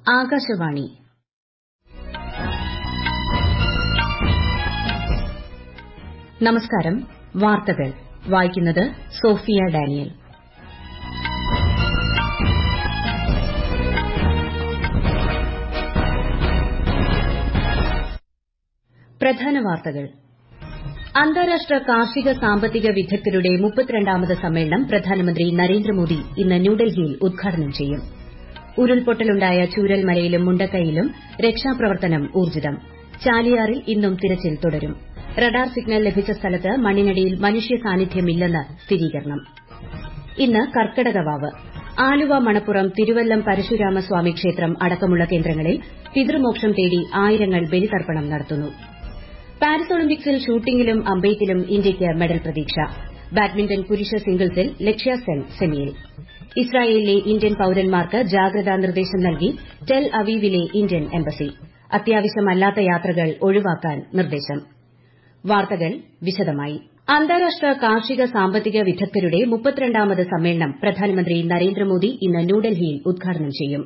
ആകാശവാണി നമസ്കാരം. വാർത്തകൾ വായിക്കുന്നത് സോഫിയ ഡാനിയൽ. പ്രധാന വാർത്തകൾ. അന്താരാഷ്ട്ര കാർഷിക സാമ്പത്തിക വിദഗ്ധരുടെ 32ാമത് സമ്മേളനം പ്രധാനമന്ത്രി നരേന്ദ്രമോദി ഇന്ന് ന്യൂഡൽഹിയിൽ ഉദ്ഘാടനം ചെയ്യും. ഉരുൾപൊട്ടലുണ്ടായ ചൂരൽമലയിലും മുണ്ടക്കൈയിലും രക്ഷാപ്രവർത്തനം ഊർജ്ജിതം. ചാലിയാറിൽ ഇന്നും തിരച്ചിൽ തുടരും. റഡാർ സിഗ്നൽ ലഭിച്ച സ്ഥലത്ത് മണ്ണിനടിയിൽ മനുഷ്യ സാന്നിധ്യമില്ലെന്ന് സ്ഥിരീകരണം. ഇന്ന് കർക്കടകവാവ്. ആലുവ മണപ്പുറം തിരുവല്ലം പരശുരാമസ്വാമി ക്ഷേത്രം അടക്കമുള്ള കേന്ദ്രങ്ങളിൽ പിതൃമോക്ഷം തേടി ആയിരങ്ങൾ ബലിതർപ്പണം നടത്തുന്നു. പാരീസ് ഒളിമ്പിക്സിൽ ഷൂട്ടിംഗിലും അമ്പെയ്ത്തിലും ഇന്ത്യയ്ക്ക് മെഡൽ പ്രതീക്ഷ. ബാഡ്മിന്റൺ പുരുഷ സിംഗിൾസിൽ ലക്ഷ്യ സെൻ സെമിയിൽ. ഇസ്രായേലിലെ ഇന്ത്യൻ പൌരന്മാർക്ക് ജാഗ്രതാ നിർദ്ദേശം നൽകി ടെൽ അവീവിലെ ഇന്ത്യൻ എംബസി. അത്യാവശ്യമല്ലാത്ത യാത്രകൾ ഒഴിവാക്കാൻ നിർദ്ദേശം. വാർത്തകൾ വിശദമായി. അന്താരാഷ്ട്ര കാർഷിക സാമ്പത്തിക വിദഗ്ധരുടെ 32ാമത് സമ്മേളനം പ്രധാനമന്ത്രി നരേന്ദ്രമോദി ഇന്ന് ന്യൂഡൽഹിയിൽ ഉദ്ഘാടനം ചെയ്യും.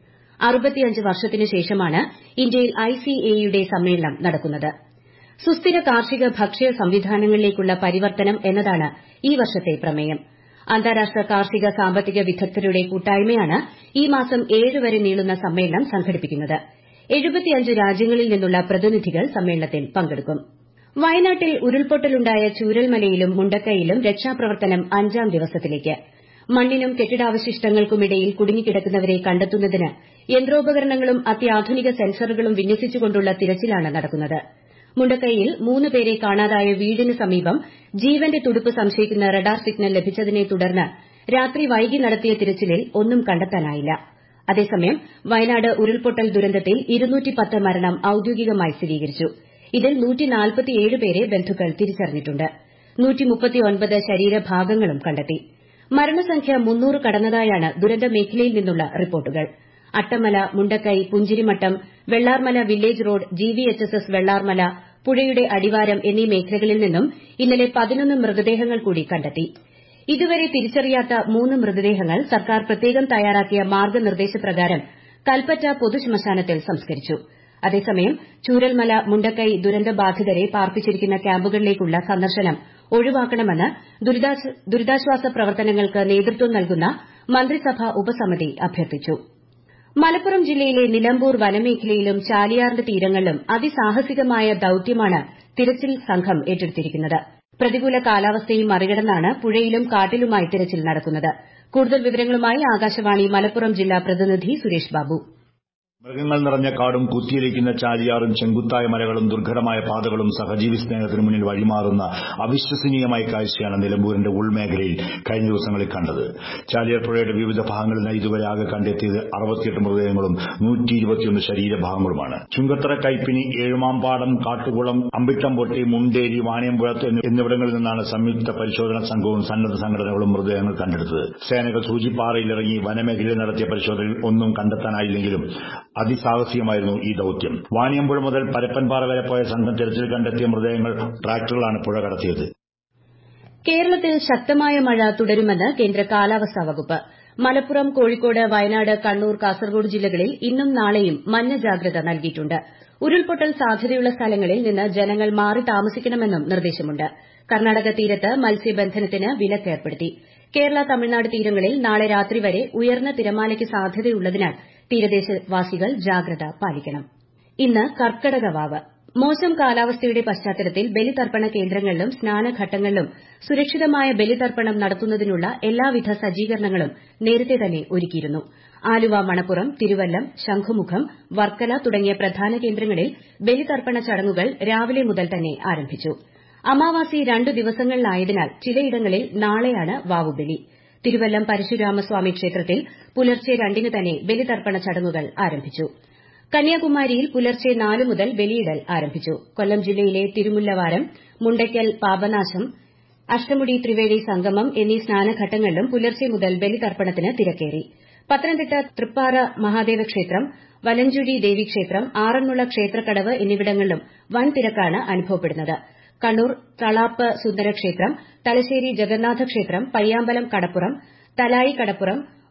65 വർഷത്തിനു ശേഷമാണ് ഇന്ത്യയിൽ ICAയുടെ സമ്മേളനം നടക്കുന്നത്. സുസ്ഥിര കാർഷിക ഭക്ഷ്യ സംവിധാനങ്ങളിലേക്കുള്ള പരിവർത്തനം എന്നതാണ് ഈ വർഷത്തെ പ്രമേയം. അന്താരാഷ്ട്ര കാർഷിക സാമ്പത്തിക വിദഗ്ധരുടെ കൂട്ടായ്മയാണ് ഈ മാസം 7 വരെ നീളുന്ന സമ്മേളനം സംഘടിപ്പിക്കുന്നത്. 75 രാജ്യങ്ങളിൽ നിന്നുള്ള പ്രതിനിധികൾ സമ്മേളനത്തിൽ പങ്കെടുക്കും. വയനാട്ടിൽ ഉരുൾപൊട്ടലുണ്ടായ ചൂരൽമലയിലും മുണ്ടക്കൈയിലും രക്ഷാപ്രവർത്തനം 5ാം ദിവസത്തിലേക്ക്. മണ്ണിനും കെട്ടിടാവശിഷ്ടങ്ങൾക്കുമിടയിൽ കുടുങ്ങിക്കിടക്കുന്നവരെ കണ്ടെത്തുന്നതിന് യന്ത്രോപകരണങ്ങളും അത്യാധുനിക സെൻസറുകളും വിന്യസിച്ചുകൊണ്ടുള്ള തിരച്ചിലാണ് നടക്കുന്നത്. മുണ്ടക്കൈയിൽ 3 പേരെ കാണാതായ വീടിന് സമീപം ജീവന്റെ തുടിപ്പ് സംശയിക്കുന്ന റഡാർ സിഗ്നൽ ലഭിച്ചതിനെ തുടർന്ന് രാത്രി വൈകി നടത്തിയ തിരച്ചിലിൽ ഒന്നും കണ്ടെത്താനായില്ല. അതേസമയം വയനാട് ഉരുൾപൊട്ടൽ ദുരന്തത്തിൽ 210 മരണം ഔദ്യോഗികമായി സ്ഥിരീകരിച്ചു. ഇതിൽ 147 പേരെ ബന്ധുക്കൾ തിരിച്ചറിഞ്ഞിട്ടുണ്ട്. 139 ശരീരഭാഗങ്ങളും കണ്ടെത്തി. മരണസംഖ്യ 300 കടന്നതായാണ് ദുരന്ത മേഖലയിൽ നിന്നുള്ള റിപ്പോർട്ടുകൾ. Attamala, Mundakkai, Punchirimattam, Vellarmala village road, GVHSS Vellarmala, പുഴയുടെ അടിവാരം എന്നീ മേഖലകളിൽ നിന്നും ഇന്നലെ 11 മൃതദേഹങ്ങൾ കൂടി കണ്ടെത്തി. ഇതുവരെ തിരിച്ചറിയാത്ത 3 മൃതദേഹങ്ങൾ സർക്കാർ പ്രത്യേകം തയ്യാറാക്കിയ മാർഗ്ഗനിർദ്ദേശപ്രകാരം കൽപ്പറ്റ പൊതുശ്മശാനത്തിൽ സംസ്കരിച്ചു. അതേസമയം ചൂരൽമല, മുണ്ടക്കൈ ദുരന്തബാധിതരെ പാർപ്പിച്ചിരിക്കുന്ന ക്യാമ്പുകളിലേക്കുള്ള സന്ദർശനം ഒഴിവാക്കണമെന്ന് ദുരിതാശ്വാസ പ്രവർത്തനങ്ങൾക്ക് നേതൃത്വം നൽകുന്ന മന്ത്രിസഭാ ഉപസമിതി അഭ്യർത്ഥിച്ചു. മലപ്പുറം ജില്ലയിലെ നിലമ്പൂർ വനമേഖലയിലും ചാലിയാറിന്റെ തീരങ്ങളിലും അതിസാഹസികമായ ദൌത്യമാണ് തിരച്ചിൽ സംഘം ഏറ്റെടുത്തിരിക്കുന്നത്. പ്രതികൂല കാലാവസ്ഥയും മറികടന്നാണ് പുഴയിലും കാട്ടിലുമായി തിരച്ചിൽ നടക്കുന്നത്. കൂടുതൽ വിവരങ്ങളുമായി ആകാശവാണി മലപ്പുറം ജില്ലാ പ്രതിനിധി സുരേഷ് ബാബു. മൃഗങ്ങൾ നിറഞ്ഞ കാടും കുത്തിയൊലിക്കുന്ന ചാലിയാറും ചെങ്കുത്തായ മലകളും ദുർഘടമായ പാതകളും സഹജീവി സ്നേഹത്തിന് മുന്നിൽ വഴിമാറുന്ന അവിശ്വസനീയമായ കാഴ്ചയാണ് നിലമ്പൂരിന്റെ ഉൾമേഖലയിൽ കഴിഞ്ഞ ദിവസങ്ങളിൽ കണ്ടത്. ചാലിയാർ പുഴയുടെ വിവിധ ഭാഗങ്ങളിൽ ഇതുവരെ ആകെ കണ്ടെത്തിയത് 68 മൃതദേഹങ്ങളും 121 ശരീരഭാഗങ്ങളുമാണ്. ചുങ്കത്തറ, കൈപ്പിനി, ഏഴുമാമ്പാടം, കാട്ടുകുളം, അമ്പിട്ടംപൊട്ടി, മുണ്ടേരി, വാണിയമ്പുഴ എന്നിവിടങ്ങളിൽ നിന്നാണ് സംയുക്ത പരിശോധനാ സംഘവും സന്നദ്ധ സംഘടനകളും മൃതദേഹങ്ങൾ കണ്ടെടുത്തത്. സേനകൾ സൂചിപ്പാറയിലിറങ്ങി വനമേഖലയിൽ നടത്തിയ പരിശോധനയിൽ ഒന്നും കണ്ടെത്താനായില്ലെങ്കിലും അതിസാഹസികമായിരുന്നു ഈ ദൌത്യം. വാണിയമ്പുഴ മുതൽ പരപ്പൻപാറ വരെ പോയ സംഘം തെരച്ചിൽ കണ്ടെത്തിയ മൃതദേഹങ്ങൾ ട്രാക്ടറിലാണ് പുഴ കടത്തിയത്. കേരളത്തിൽ ശക്തമായ മഴ തുടരുമെന്ന് കേന്ദ്ര കാലാവസ്ഥാ വകുപ്പ്. മലപ്പുറം, കോഴിക്കോട്, വയനാട്, കണ്ണൂർ, കാസർഗോഡ് ജില്ലകളിൽ ഇന്നും നാളെയും മഞ്ഞ ജാഗ്രത നൽകിയിട്ടുണ്ട്. ഉരുൾപൊട്ടൽ സാധ്യതയുള്ള സ്ഥലങ്ങളിൽ നിന്ന് ജനങ്ങൾ മാറി താമസിക്കണമെന്നും നിർദ്ദേശമുണ്ട്. കർണാടക തീരത്ത് മത്സ്യബന്ധനത്തിന് വിലക്ക് ഏർപ്പെടുത്തി. കേരള, തമിഴ്നാട് തീരങ്ങളിൽ നാളെ രാത്രി വരെ ഉയർന്ന തിരമാലയ്ക്ക് സാധ്യതയുള്ളതിനാൽ തീരദേശവാസികൾ ജാഗ്രത പാലിക്കണം. ഇന്ന് കർക്കടകവാവ്. മോശം കാലാവസ്ഥയുടെ പശ്ചാത്തലത്തിൽ ബലിതർപ്പണ കേന്ദ്രങ്ങളിലും സ്നാനഘട്ടങ്ങളിലും സുരക്ഷിതമായ ബലിതർപ്പണം നടത്തുന്നതിനുള്ള എല്ലാവിധ സജ്ജീകരണങ്ങളും നേരത്തെ തന്നെ ഒരുക്കിയിരുന്നു. ആലുവ, മണപ്പുറം, തിരുവല്ലം, ശംഖുമുഖം, വർക്കല തുടങ്ങിയ പ്രധാന കേന്ദ്രങ്ങളിൽ ബലിതർപ്പണ ചടങ്ങുകൾ രാവിലെ മുതൽ തന്നെ ആരംഭിച്ചു. അമാവാസി 2 ദിവസങ്ങളിലായതിനാൽ ചിലയിടങ്ങളിൽ നാളെയാണ് വാവുബലി. തിരുവല്ലം പരശുരാമസ്വാമി ക്ഷേത്രത്തിൽ പുലർച്ചെ 2 തന്നെ ബലിതർപ്പണ ചടങ്ങുകൾ ആരംഭിച്ചു. കന്യാകുമാരിയിൽ പുലർച്ചെ 4 മുതൽ ബലിയിടൽ ആരംഭിച്ചു. കൊല്ലം ജില്ലയിലെ തിരുമുല്ലവാരം, മുണ്ടയ്ക്കൽ പാപനാശം, അഷ്ടമുടി ത്രിവേണി സംഗമം എന്നീ സ്നാനഘട്ടങ്ങളിലും പുലർച്ചെ മുതൽ ബലിതർപ്പണത്തിന് തിരക്കേറി. പത്തനംതിട്ട തൃപ്പാറ മഹാദേവ ക്ഷേത്രം, വലഞ്ചുഴി ദേവീക്ഷേത്രം, ആറന്മുള ക്ഷേത്രക്കടവ് എന്നിവിടങ്ങളിലും വൻ തിരക്കാണ് അനുഭവപ്പെടുന്നത്. കണ്ണൂർ തളാപ്പ് സുന്ദരക്ഷേത്രം, തലശ്ശേരി ജഗന്നാഥ ക്ഷേത്രം, പയ്യാമ്പലം കടപ്പുറം, തലായി കടപ്പുറം,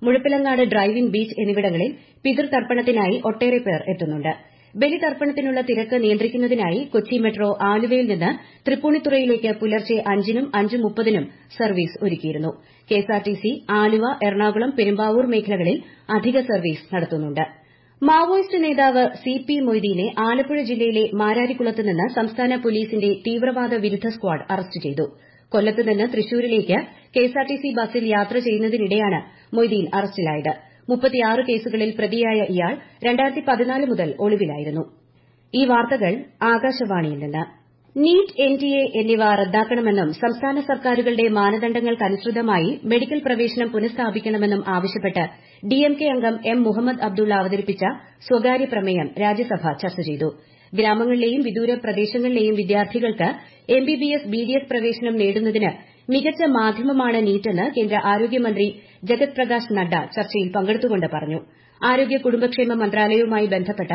മുഴപ്പിലങ്ങാട് ഡ്രൈവിംഗ് ബീച്ച് എന്നിവിടങ്ങളിൽ പിതൃതർപ്പണത്തിനായി ഒട്ടേറെ പേർ എത്തുന്നുണ്ട്. ബലിതർപ്പണത്തിനുള്ള തിരക്ക് നിയന്ത്രിക്കുന്നതിനായി കൊച്ചി മെട്രോ ആലുവയിൽ നിന്ന് തൃപ്പൂണിത്തുറയിലേക്ക് പുലർച്ചെ 5-നും 5:30-നും സർവീസ് ഒരുക്കിയിരുന്നു. കെഎസ്ആർടിസി ആലുവ, എറണാകുളം, പെരുമ്പാവൂർ മേഖലകളിൽ അധിക സർവീസ് നടത്തുന്നുണ്ട്. മാവോയിസ്റ്റ് നേതാവ് സി.പി. മൊയ്തീനെ ആലപ്പുഴ ജില്ലയിലെ മാരാരിക്കുളത്ത് നിന്ന് സംസ്ഥാന പോലീസിന്റെ തീവ്രവാദ വിരുദ്ധ സ്ക്വാഡ് അറസ്റ്റ് ചെയ്തു. കൊല്ലത്ത് നിന്ന് തൃശൂരിലേക്ക് കെഎസ്ആർടിസി ബസ്സിൽ യാത്ര ചെയ്യുന്നതിനിടെയാണ് മൊയ്തീൻ അറസ്റ്റിലായത്. 36 കേസുകളിൽ പ്രതിയായ ഇയാൾ 2014 മുതൽ ഒളിവിലായിരുന്നു. ഈ വാർത്തകൾ ആകാശവാണിയിൽ നിന്ന്. നീറ്റ്, എൻഡിഎ എന്നിവ റദ്ദാക്കണമെന്നും സംസ്ഥാന സർക്കാരുകളുടെ മാനദണ്ഡങ്ങൾക്കനുസൃതമായി മെഡിക്കൽ പ്രവേശനം പുനഃസ്ഥാപിക്കണമെന്നും ആവശ്യപ്പെട്ട് ഡിഎംകെ അംഗം എം മുഹമ്മദ് അബ്ദുള്ള അവതരിപ്പിച്ച സ്വകാര്യ പ്രമേയം രാജ്യസഭ ചർച്ച ചെയ്തു. ഗ്രാമങ്ങളിലെയും വിദൂര പ്രദേശങ്ങളിലെയും വിദ്യാർത്ഥികൾക്ക് എംബിബിഎസ്, ബിഡിഎസ് പ്രവേശനം നേടുന്നതിന് മികച്ച മാധ്യമമാണ് നീറ്റെന്ന് കേന്ദ്ര ആരോഗ്യമന്ത്രി ജഗത് പ്രകാശ് നഡ്ഡ ചർച്ചയിൽ പങ്കെടുത്തുകൊണ്ട് പറഞ്ഞു. ആരോഗ്യ കുടുംബക്ഷേമ മന്ത്രാലയവുമായി ബന്ധപ്പെട്ട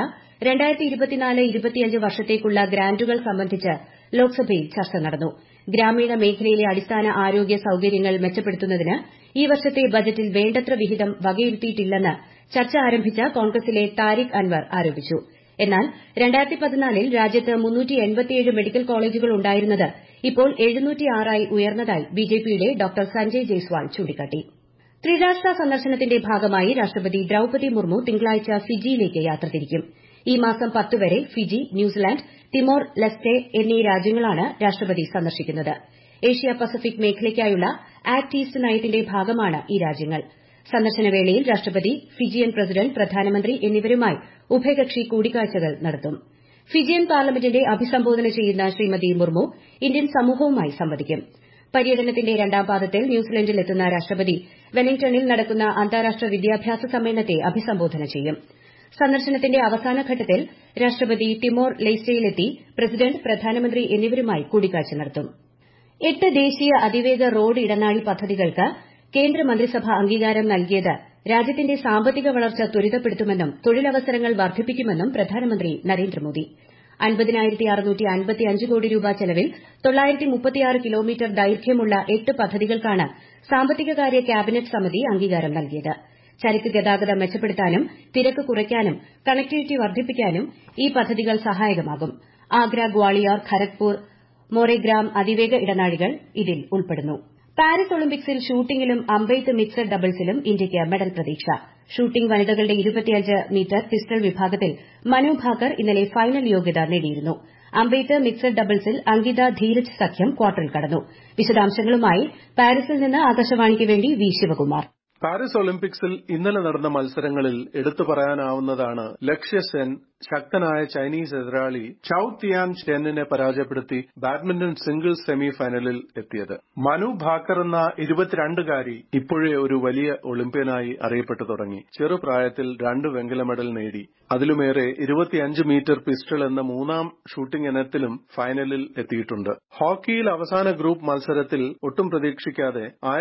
2024-25 വർഷത്തേക്കുള്ള ഗ്രാന്റുകൾ സംബന്ധിച്ച് ലോക്സഭയിൽ ചർച്ച നടന്നു. ഗ്രാമീണ മേഖലയിലെ അടിസ്ഥാന ആരോഗ്യ സൌകര്യങ്ങൾ മെച്ചപ്പെടുത്തുന്നതിന് ഈ വർഷത്തെ ബജറ്റിൽ വേണ്ടത്ര വിഹിതം വകയിരുത്തിയിട്ടില്ലെന്ന് ചർച്ച ആരംഭിച്ച കോൺഗ്രസിലെ താരിഖ് അൻവർ ആരോപിച്ചു. എന്നാൽ 2014-ൽ രാജ്യത്ത് 387 മെഡിക്കൽ കോളേജുകൾ ഉണ്ടായിരുന്നത് ഇപ്പോൾ 706 ആയി ഉയർന്നതായി ബിജെപിയുടെ ഡോ സഞ്ജയ് ജയ്സ്വാൾ ചൂണ്ടിക്കാട്ടി. ത്രിരാഷ്ട്ര സന്ദർശനത്തിന്റെ ഭാഗമായി രാഷ്ട്രപതി ദ്രൌപദി മുർമു തിങ്കളാഴ്ച ഫിജിയിലേക്ക് യാത്ര തിരിക്കും. ഈ മാസം 10 വരെ ഫിജി, ന്യൂസിലാന്റ്, തിമോർ ലെസ്റ്റെ എന്നീ രാജ്യങ്ങളാണ് രാഷ്ട്രപതി സന്ദർശിക്കുന്നത്. ഏഷ്യ പസഫിക് മേഖലയ്ക്കായുള്ള ആക്ട് ഈസ്റ്റ് നയത്തിന്റെ ഭാഗമാണ് ഈ രാജ്യങ്ങൾ. സന്ദർശനവേളയിൽ രാഷ്ട്രപതി ഫിജിയൻ പ്രസിഡന്റ്, പ്രധാനമന്ത്രി എന്നിവരുമായി ഉഭയകക്ഷി കൂടിക്കാഴ്ചകൾ നടത്തും. ഫിജിയൻ പാർലമെന്റിനെ അഭിസംബോധന ചെയ്യുന്ന ശ്രീമതി മുർമു ഇന്ത്യൻ സമൂഹവുമായി സംവദിക്കും. പര്യടനത്തിന്റെ രണ്ടാം പാദത്തിൽ ന്യൂസിലന്റിലെത്തുന്ന രാഷ്ട്രപതി വെല്ലിംഗ്ടണിൽ നടക്കുന്ന അന്താരാഷ്ട്ര വിദ്യാഭ്യാസ സമ്മേളനത്തെ അഭിസംബോധന ചെയ്യും. സന്ദർശനത്തിന്റെ അവസാനഘട്ടത്തിൽ രാഷ്ട്രപതി തിമോർ ലെസ്റ്റെയിലെത്തി പ്രസിഡന്റ്, പ്രധാനമന്ത്രി എന്നിവരുമായി കൂടിക്കാഴ്ച നടത്തും. 8 ദേശീയ അതിവേഗ റോഡ് ഇടനാഴി പദ്ധതികൾക്ക് കേന്ദ്രമന്ത്രിസഭ അംഗീകാരം നൽകിയത് രാജ്യത്തിന്റെ സാമ്പത്തിക വളർച്ച ത്വരിതപ്പെടുത്തുമെന്നും തൊഴിലവസരങ്ങൾ വർദ്ധിപ്പിക്കുമെന്നും പ്രധാനമന്ത്രി നരേന്ദ്രമോദി. 50,655 കോടി രൂപ ചെലവിൽ 936 കിലോമീറ്റർ ദൈർഘ്യമുള്ള 8 പദ്ധതികൾക്കാണ് സാമ്പത്തികകാര്യ ക്യാബിനറ്റ് സമിതി അംഗീകാരം നൽകിയത്. ചരക്ക് ഗതാഗതം മെച്ചപ്പെടുത്താനും തിരക്ക് കുറയ്ക്കാനും കണക്ടിവിറ്റി വർദ്ധിപ്പിക്കാനും ഈ പദ്ധതികൾ സഹായകമാകും. ആഗ്ര, ഗ്വാളിയോർ, ഖരഗ്പൂർ, മോറേഗ്രാം അതിവേഗ ഇടനാഴികൾ ഇതിൽ ഉൾപ്പെടുന്നു. പാരീസ് ഒളിമ്പിക്സിൽ ഷൂട്ടിംഗിലും അമ്പെയ്ത്ത് മിക്സഡ് ഡബിൾസിലും ഇന്ത്യയ്ക്ക് മെഡൽ പ്രതീക്ഷ. ഷൂട്ടിംഗ് വനിതകളുടെ 25 മീറ്റർ പിസ്റ്റൾ വിഭാഗത്തിൽ മനു ഭാക്കർ ഇന്നലെ ഫൈനൽ യോഗ്യത നേടിയിരുന്നു. അമ്പെയ്ത്ത് മിക്സഡ് ഡബിൾസിൽ അങ്കിത ധീരജ് സഖ്യം ക്വാർട്ടറിൽ കടന്നു. വിശദാംശങ്ങളുമായി പാരീസിൽ നിന്ന് ആകാശവാണിക്ക് വേണ്ടി വി ശിവകുമാർ. പാരീസ് ഒളിമ്പിക്സിൽ ഇന്നലെ നടന്ന മത്സരങ്ങളിൽ എടുത്തു പറയാനാവുന്നതാണ് ലക്ഷ്യ സെൻ ശക്തനായ ചൈനീസ് എതിരാളി ചൌ തിയാൻ ചെന്നിനെ പരാജയപ്പെടുത്തി ബാഡ്മിന്റൺ സിംഗിൾസ് സെമി ഫൈനലിൽ എത്തിയത്. മനു ഭാക്കർ എന്ന 22കാരി ഇപ്പോഴേ ഒരു വലിയ ഒളിമ്പ്യനായി അറിയപ്പെട്ടു തുടങ്ങി. ചെറുപ്രായത്തിൽ 2 വെങ്കല മെഡൽ നേടി. അതിലുമേറെ 25 മീറ്റർ പിസ്റ്റൾ എന്ന 3ാം ഷൂട്ടിംഗ് ഇനത്തിലും ഫൈനലിൽ എത്തിയിട്ടുണ്ട്. ഹോക്കിയിൽ അവസാന ഗ്രൂപ്പ് മത്സരത്തിൽ ഒട്ടും പ്രതീക്ഷിക്കാതെ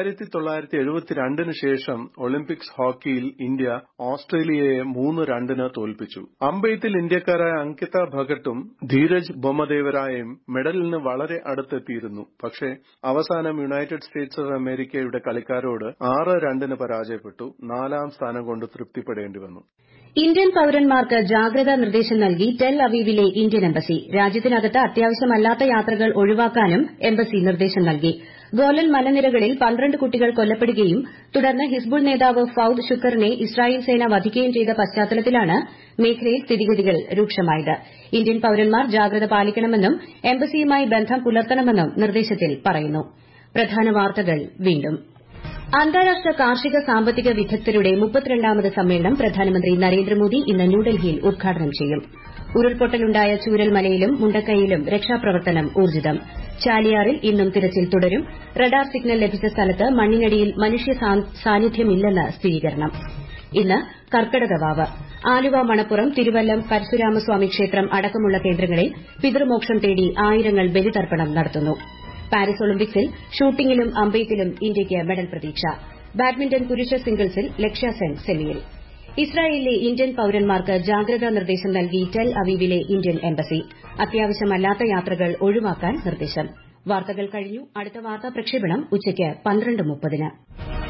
1972 ശേഷം ഒളിമ്പിക്സ് ഹോക്കിയിൽ ഇന്ത്യ ഓസ്ട്രേലിയയെ 3-2 തോൽപ്പിച്ചു. അമ്പെയ്ത്തിൽ ഇന്ത്യക്കാരായ അങ്കിത ഭഗട്ടും ധീരജ് ബൊമ്മദേവരായും മെഡലിന് വളരെ അടുത്തെത്തിയിരുന്നു. പക്ഷേ അവസാനം യുണൈറ്റഡ് സ്റ്റേറ്റ്സ് ഓഫ് അമേരിക്കയുടെ കളിക്കാരോട് 6-2 പരാജയപ്പെട്ടു. 4ാം സ്ഥാനം കൊണ്ട് തൃപ്തിപ്പെടേണ്ടി വന്നു. ഇന്ത്യൻ പൌരന്മാർക്ക് ജാഗ്രതാ നിർദ്ദേശം നൽകി ടെൽ അവീവിലെ ഇന്ത്യൻ എംബസി. രാജ്യത്തിനകത്ത് അത്യാവശ്യമല്ലാത്ത യാത്രകൾ ഒഴിവാക്കാനും എംബസി നിർദ്ദേശം നൽകി. ഗോലൻ മലനിരകളിൽ 12 കുട്ടികൾ കൊല്ലപ്പെടുകയും തുടർന്ന് ഹിസ്ബുൾ നേതാവ് ഫൌദ് ഷുക്കറിനെ ഇസ്രായേൽ സേന വധിക്കുകയും ചെയ്ത പശ്ചാത്തലത്തിലാണ് മേഖലയിൽ സ്ഥിതിഗതികൾ രൂക്ഷമായത്. ഇന്ത്യൻ പൌരന്മാർ ജാഗ്രത പാലിക്കണമെന്നും എംബസിയുമായി ബന്ധം പുലർത്തണമെന്നും നിർദ്ദേശത്തിൽ പറയുന്നു. പ്രധാന വാർത്തകൾ വീണ്ടും. അന്താരാഷ്ട്ര കാർഷിക സാമ്പത്തിക വിദഗ്ധരുടെ 32ാമത് സമ്മേളനം പ്രധാനമന്ത്രി നരേന്ദ്രമോദി ഇന്ന് ന്യൂഡൽഹിയിൽ ഉദ്ഘാടനം ചെയ്യും. ഉരുൾപൊട്ടലുണ്ടായ ചൂരൽമലയിലും മുണ്ടക്കൈയിലും രക്ഷാപ്രവർത്തനം ഊർജ്ജിതം. ചാലിയാറിൽ ഇന്നും തിരച്ചിൽ തുടരും. റഡാർ സിഗ്നൽ ലഭിച്ച സ്ഥലത്ത് മണ്ണിനടിയിൽ മനുഷ്യ സാന്നിധ്യമില്ലെന്ന് സ്ഥിരീകരണം. ഇന്ന് കർക്കടകവാവ്. ആലുവ, മണപ്പുറം, തിരുവല്ലം പരശുരാമസ്വാമി ക്ഷേത്രം അടക്കമുള്ള കേന്ദ്രങ്ങളിൽ പിതൃമോക്ഷം തേടി ആയിരങ്ങൾ ബലിതർപ്പണം നടത്തുന്നു. പാരീസ് ഒളിമ്പിക്സിൽ ഷൂട്ടിംഗിലും അമ്പെയ്ത്തിലും ഇന്ത്യയ്ക്ക് മെഡൽ പ്രതീക്ഷ. ബാഡ്മിന്റൺ പുരുഷ സിംഗിൾസിൽ ലക്ഷ്യ സെൻ സെമിയിൽ. ഇസ്രായേലിലെ ഇന്ത്യൻ പൌരന്മാർക്ക് ജാഗ്രതാ നിർദ്ദേശം നൽകി ടെൽ അവീവിലെ ഇന്ത്യൻ എംബസി. അത്യാവശ്യമല്ലാത്ത യാത്രകൾ ഒഴിവാക്കാൻ നിർദ്ദേശം. വാർത്തകൾ കഴിഞ്ഞു. അടുത്ത വാർത്താ പ്രക്ഷേപണം ഉച്ചയ്ക്ക് 12:30.